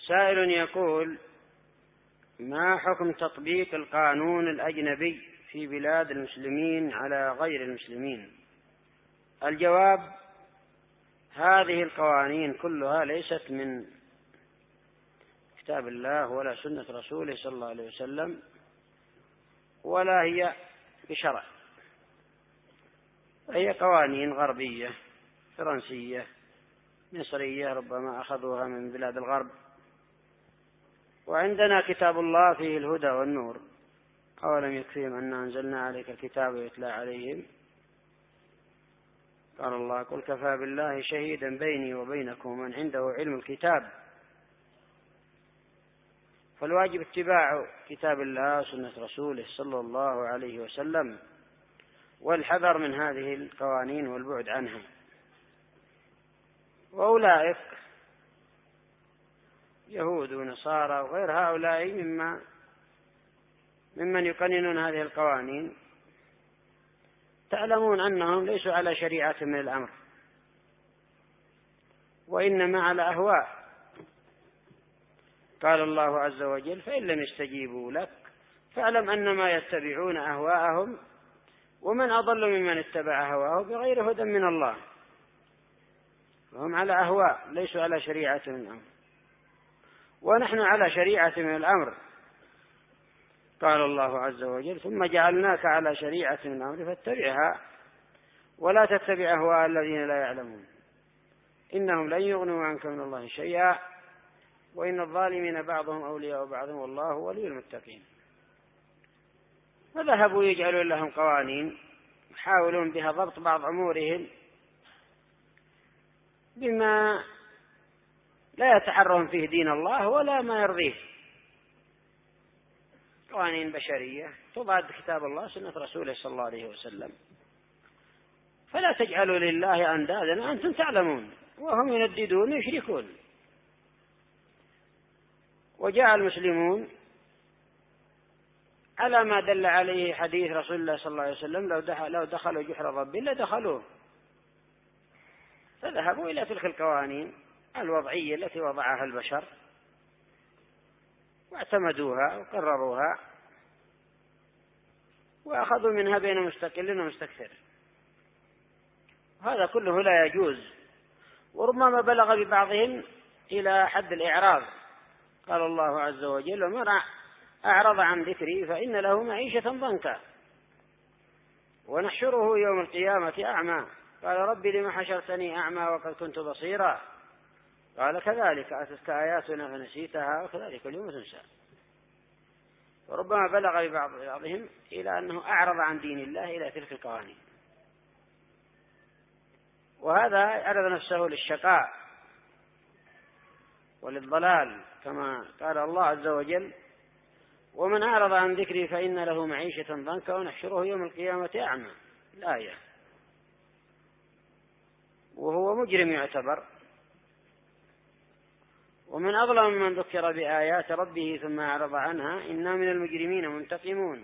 سائل يقول: ما حكم تطبيق القانون الأجنبي في بلاد المسلمين على غير المسلمين؟ الجواب: هذه القوانين كلها ليست من كتاب الله ولا سنة رسوله صلى الله عليه وسلم، ولا هي بشرع، هي قوانين غربية فرنسية مصرية ربما أخذوها من بلاد الغرب، وعندنا كتاب الله فيه الهدى والنور. أولم يكفيهم أن أنزلنا عليك الكتاب يتلى عليهم؟ قال الله: قل كفى بالله شهيدا بيني وبينكم من عنده علم الكتاب. فالواجب اتباع كتاب الله وسنة رسوله صلى الله عليه وسلم، والحذر من هذه القوانين والبعد عنها. وأولئك يهود ونصارى وغير هؤلاء ممن يقننون هذه القوانين، تعلمون أنهم ليسوا على شريعة من الأمر، وإنما على أهواء. قال الله عز وجل: فإن لم يستجيبوا لك فاعلم أنما يتبعون أهواءهم ومن أضل ممن اتبع هواه بغير هدى من الله. فهم على أهواء ليسوا على شريعة من الأمر، ونحن على شريعة من الأمر. قال الله عز وجل: ثم جعلناك على شريعة من الأمر فاتبعها ولا تتبع أهواء الذين لا يعلمون إنهم لن يغنوا عنك من الله شيئا وإن الظالمين بعضهم أولياء بعض والله ولي المتقين. فذهبوا يجعلون لهم قوانين يحاولون بها ضبط بعض أمورهم بما لا يتحرهم فيه دين الله ولا ما يرضيه، قوانين بشرية تضاد كتاب الله سنة رسوله صلى الله عليه وسلم. فلا تجعلوا لله أندادا أنتم تعلمون وهم ينددون يشركون. وجاء المسلمون على ما دل عليه حديث رسول الله صلى الله عليه وسلم: لو دخلوا جحر ضب لدخلوه. فذهبوا إلى تلك القوانين الوضعية التي وضعها البشر واعتمدوها وقرروها وأخذوا منها بين مستقل ومستكثر. هذا كله لا يجوز، وربما بلغ ببعضهم إلى حد الإعراض. قال الله عز وجل: ومن أعرض عن ذكري فإن له معيشة ضنكا ونحشره يوم القيامة أعمى قال رب لم حشرتني أعمى وقد كنت بصيرا قال كذلك أتتك آياتنا فنسيتها وكذلك اليوم تنسى. وربما بلغ ببعضهم إلى أنه أعرض عن دين الله إلى تلك القوانين، وهذا عرض نفسه للشقاء وللضلال، كما قال الله عز وجل: ومن أعرض عن ذكري فإن له معيشة ضنكا ونحشره يوم القيامة أعمى. الآية. وهو مجرم يعتبر. ومن أظلم من ذكر بآيات ربه ثم أعرض عنها إنا من المجرمين منتقمون.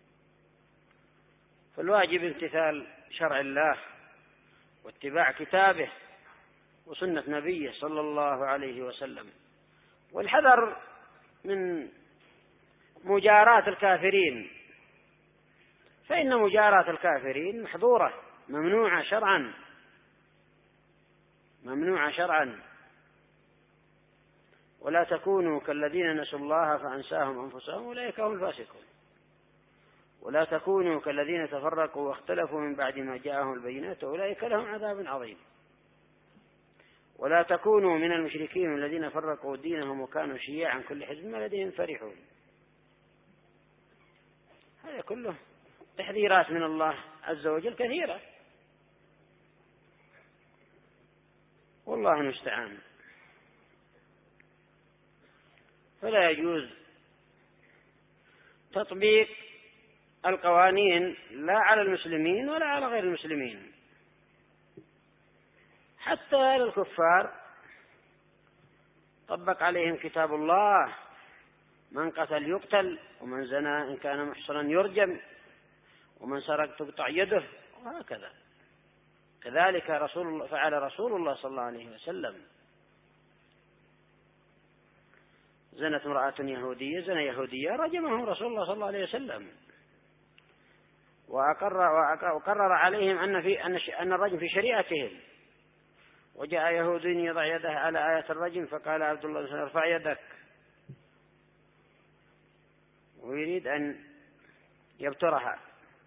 فالواجب امتثال شرع الله واتباع كتابه وسنة نبيه صلى الله عليه وسلم، والحذر من مجاراة الكافرين، فإن مجاراة الكافرين محظورة ممنوعة شرعا. ولا تكونوا كالذين نسوا الله فأنساهم أنفسهم أولئك هم الفاسقون. ولا تكونوا كالذين تفرقوا واختلفوا من بعد ما جاءهم البينات أولئك لهم عذاب عظيم. ولا تكونوا من المشركين الذين فرقوا دينهم وكانوا شيعا كل حزب ما لديهم فرحون. هذا كله تحذيرات من الله عز وجل كثيرة، والله المستعان. فلا يجوز تطبيق القوانين لا على المسلمين ولا على غير المسلمين، حتى على الكفار طبق عليهم كتاب الله: من قتل يقتل، ومن زنى إن كان محصنا يرجم، ومن سرق تقطع يده، وهكذا. كذلك فعل رسول الله صلى الله عليه وسلم. زنت امرأة يهودية زنا يهودية رجمهم رسول الله صلى الله عليه وسلم، وقرر عليهم أن الرجم في شريعتهم. وجاء يهودي يضع يده على آية الرجم فقال عبد الله بن سلام ارفع يدك، ويريد أن يبترها،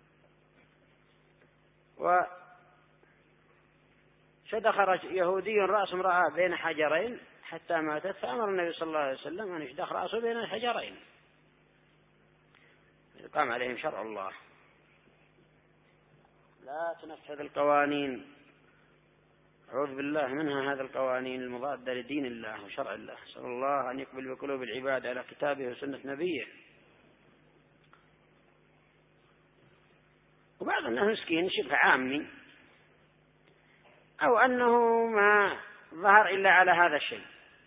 فدخل يهودي رأس امرأة بين حجرين حتى ماتت، فأمر النبي صلى الله عليه وسلم أن يشدخ رأسه بين الحجرين، قام عليهم شرع الله. لا تنفذ القوانين، أعوذ بالله منها هذه القوانين المضادة لدين الله وشرع الله. صلى الله أن يقبل بقلوب العباد على كتابه وسنة نبيه. وبعض الناس مسكين شبه عامي، أو أنه ما ظهر إلا على هذا الشيء،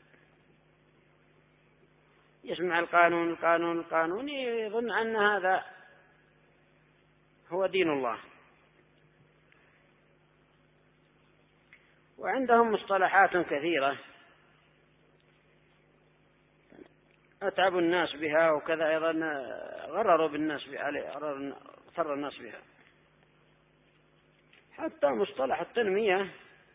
يسمع القانون يظن أن هذا هو دين الله. وعندهم مصطلحات كثيرة أتعب الناس بها، وكذا أيضا غرروا بالناس غر الناس بها. حتى مصطلح التنمية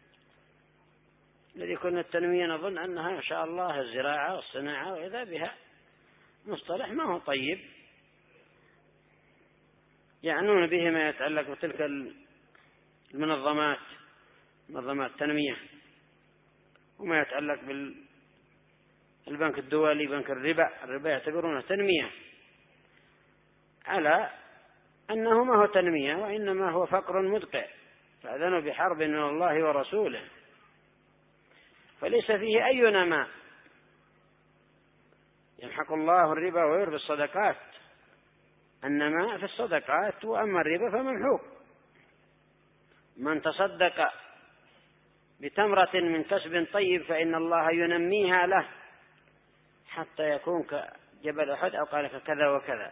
الذي كنا التنمية نظن أنها إن شاء الله الزراعة والصناعة، وإذا بها مصطلح ما هو طيب، يعنون به ما يتعلق بتلك المنظمات، منظمات التنمية، وما يتعلق بالبنك الدولي، بنك الربا يعتبرونه تنمية، على أنه ما هو تنمية وإنما هو فقر مدقع، فأذنوا بحرب من الله ورسوله، فليس فيه أي نماء. يمحق الله الربا ويربي الصدقات، النماء في الصدقات، وأما الربا فممحوق. من تصدق بتمرة من كسب طيب فإن الله ينميها له حتى يكون كجبل أحد، أو قال كذا وكذا.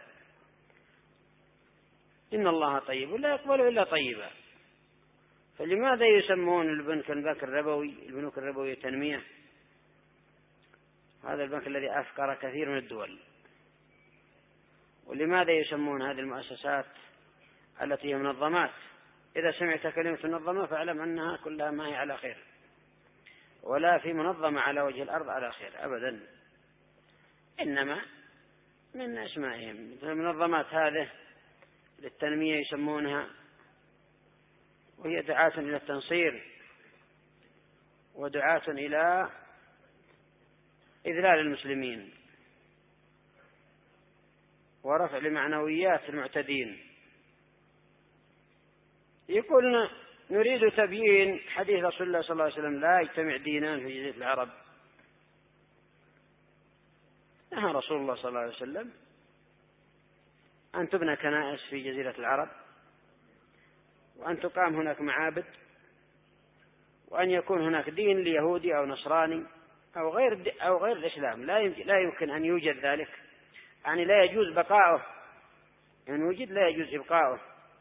إن الله طيب لا يقبل إلا طيبا. فلماذا يسمون البنوك الربوية تنمية؟ هذا البنك الذي أفقر كثير من الدول. ولماذا يسمون هذه المؤسسات التي هي منظمات؟ إذا سمعت كلمة منظمة فاعلم أنها كلها ما هي على خير، ولا في منظمة على وجه الأرض على خير أبدا، إنما من أسمائهم مثل المنظمات هذه للتنمية يسمونها، وهي دعاة إلى التنصير ودعاة إلى إذلال المسلمين ورفع لمعنويات المعتدين. يقولنا نريد تبيين حديث رسول الله صلى الله عليه وسلم لا يجتمع دينان في جزيرة العرب. نهى رسول الله صلى الله عليه وسلم أن تبنى كنائس في جزيرة العرب، وأن تقام هناك معابد، وأن يكون هناك دين ليهودي أو نصراني أو غير الإسلام. لا يمكن أن يوجد ذلك، يعني لا يجوز بقاؤه، يعني وجد لا يجوز إبقاؤه،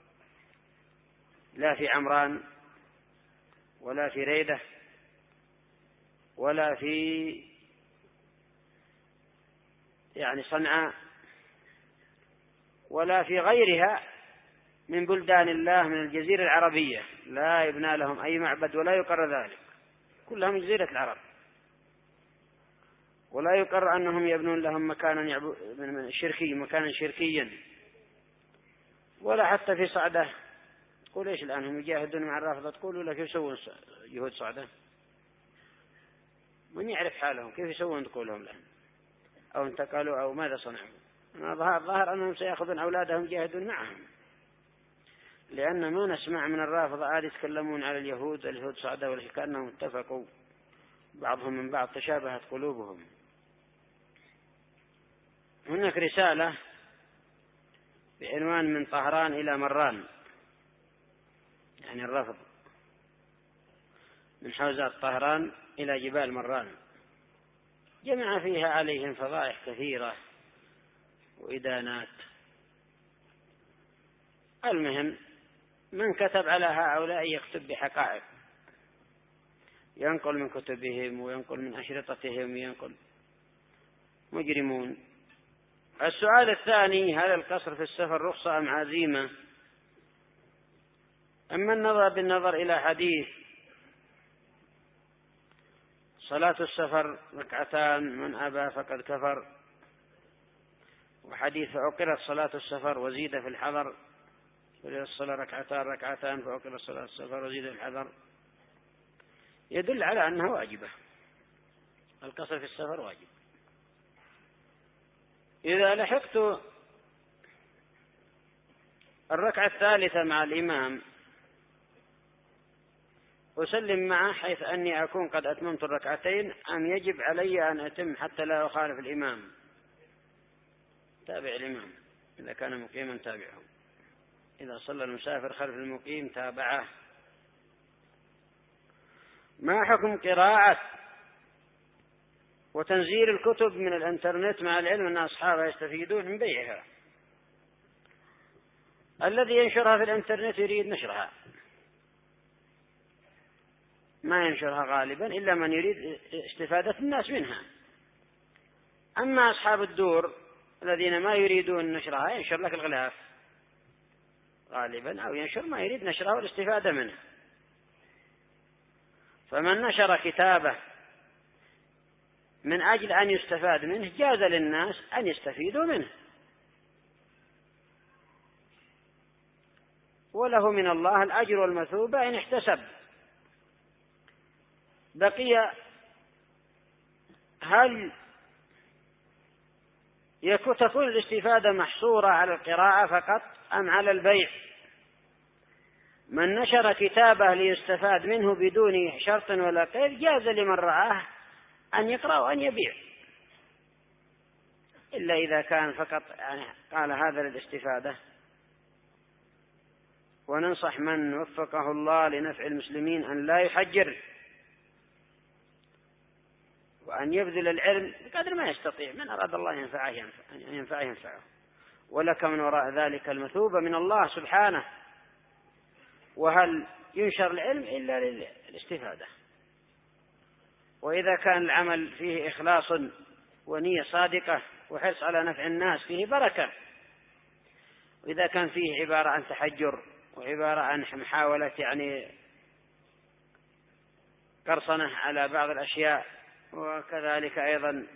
لا في عمران ولا في ريدة ولا في يعني صنعاء ولا في غيرها من بلدان الله من الجزيرة العربية، لا يبنى لهم أي معبد ولا يقر ذلك، كلها من جزيرة العرب. ولا يقر أنهم يبنون لهم مكانا شركيا، ولا حتى في صعدة. تقول إيش الآن هم يجاهدون مع الرافضة، تقولوا لك كيف يسوون يهود صعدة؟ من يعرف حالهم كيف يسوون تقولهم لهم، أو انتقلوا أو ماذا صنعوا؟ ظاهر أنهم سيأخذون أولادهم يجاهدون معهم، لأن ما نسمع من الرافضة عاد يتكلمون على اليهود صعدة، ولا كأنهم اتفقوا بعضهم من بعض، تشابهت قلوبهم. هناك رسالة بعنوان من طهران إلى مران، يعني الرفض من حوزات طهران إلى جبال مران، جمع فيها عليهم فضائح كثيرة وإدانات. المهم من كتب على هؤلاء يكتب بحقائق، ينقل من كتبهم وينقل من أشرطتهم وينقل، مجرمون. السؤال الثاني: هل القصر في السفر رخصة أم عزيمة؟ أما النظر بالنظر إلى حديث صلاة السفر ركعتان من أبى فقد كفر، وحديث فأقرت صلاة السفر وزيد في الحضر، الصلاة ركعتان فأقرت صلاة السفر وزيد في الحضر، يدل على أنها واجبة. القصر في السفر واجب. إذا لحقت الركعة الثالثة مع الإمام أسلم معه حيث أني أكون قد أتممت الركعتين، أم يجب علي أن أتم حتى لا أخالف الإمام؟ تابع الإمام إذا كان مقيما تابعه، إذا صلى المسافر خلف المقيم تابعه. ما حكم قراءة وتنزيل الكتب من الإنترنت مع العلم أن أصحابها يستفيدون من بيعها؟ الذي ينشرها في الإنترنت يريد نشرها، ما ينشرها غالبا إلا من يريد استفادة الناس منها. أما أصحاب الدور الذين ما يريدون نشرها ينشر لك الغلاف غالبا، أو ينشر ما يريد نشرها والاستفادة منه. فمن نشر كتابه من أجل أن يستفاد منه جاز للناس أن يستفيدوا منه، وله من الله الأجر والمثوبة إن احتسب. بقي هل تكون الاستفادة محصورة على القراءة فقط أم على البيع؟ من نشر كتابه ليستفاد منه بدون شرط ولا قيد جاز لمن رآه أن يقرأ وأن يبيع، إلا إذا كان فقط قال هذا للاستفادة. وننصح من وفقه الله لنفع المسلمين أن لا يحجر، وأن يبذل العلم بقدر ما يستطيع. من أراد الله ينفعه، ولك من وراء ذلك المثوبة من الله سبحانه. وهل ينشر العلم إلا للاستفادة؟ وإذا كان العمل فيه إخلاص ونية صادقة وحرص على نفع الناس فيه بركة. وإذا كان فيه عبارة عن تحجر وعبارة عن محاولة قرصنة على بعض الأشياء، وكذلك أيضا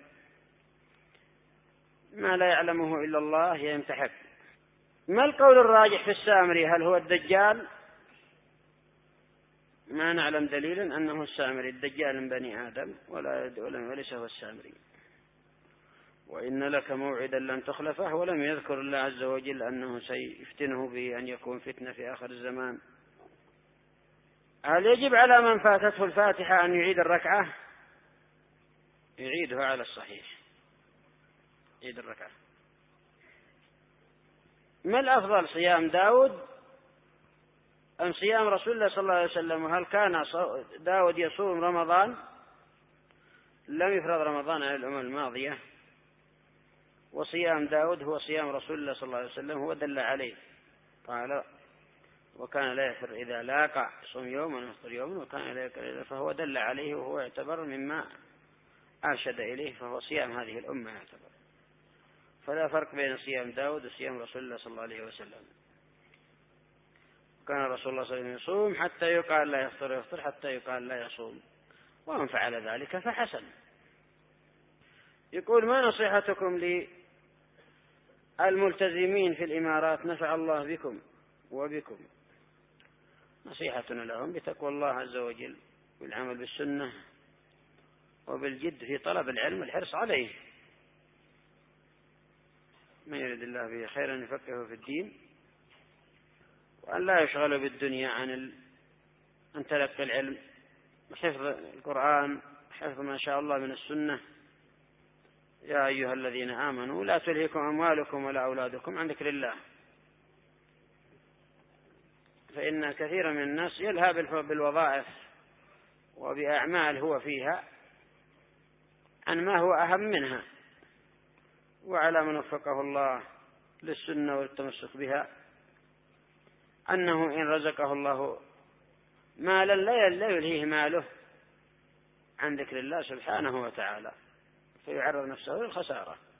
ما لا يعلمه إلا الله يمتحك. ما القول الراجح في السامري؟ هل هو الدجال؟ ما نعلم دليلا أنه السامري. الدجال من بني آدم وليس هو السامري. وإن لك موعدا لن تخلفه، ولم يذكر الله عز وجل أنه سيفتنه بأن يكون فتنة في آخر الزمان. هل يجب على من فاتته الفاتحة أن يعيد الركعة؟ يعيدها على الصحيح، يعيد الركعة. ما الأفضل، صيام داود أم صيام رسول الله صلى الله عليه وسلم؟ وهل كان داود يصوم رمضان؟ لم يفرض رمضان على الأمم الماضية، وصيام داود هو صيام رسول الله صلى الله عليه وسلم، هو دل عليه. قال وكان لا يفر إذا لاقى صوم يوما ويفطر يوما وكان لا يكر، فهو دل عليه وهو يعتبر مما أرشد إليه، فهو صيام هذه الأمة يعتبر. فلا فرق بين صيام داود وصيام رسول الله صلى الله عليه وسلم. كان رسول الله صلى الله عليه وسلم يصوم حتى يقال لا يفطر، يفطر حتى يقال لا يصوم، ومن فعل ذلك فحسن. يقول: ما نصيحتكم للملتزمين في الإمارات؟ نفع الله بكم وبكم. نصيحتنا لهم بتقوى الله عز وجل والعمل بالسنة وبالجد في طلب العلم والحرص عليه. من يريد الله به خيرا يفقهه في الدين، وأن لا يشغلوا بالدنيا عن تلقي العلم وحفظ القرآن، حفظ ما شاء الله من السنة. يا أيها الذين آمنوا لا تلهكم أموالكم ولا أولادكم عن ذكر الله، فإن كثيرا من الناس يلهى بالوظائف وبأعمال هو فيها عن ما هو أهم منها. وعلى من وفقه الله للسنة والتمسك بها أنه إن رزقه الله مالا لا يلهيه ماله عن ذكر الله سبحانه وتعالى. فيعرض نفسه للخسارة.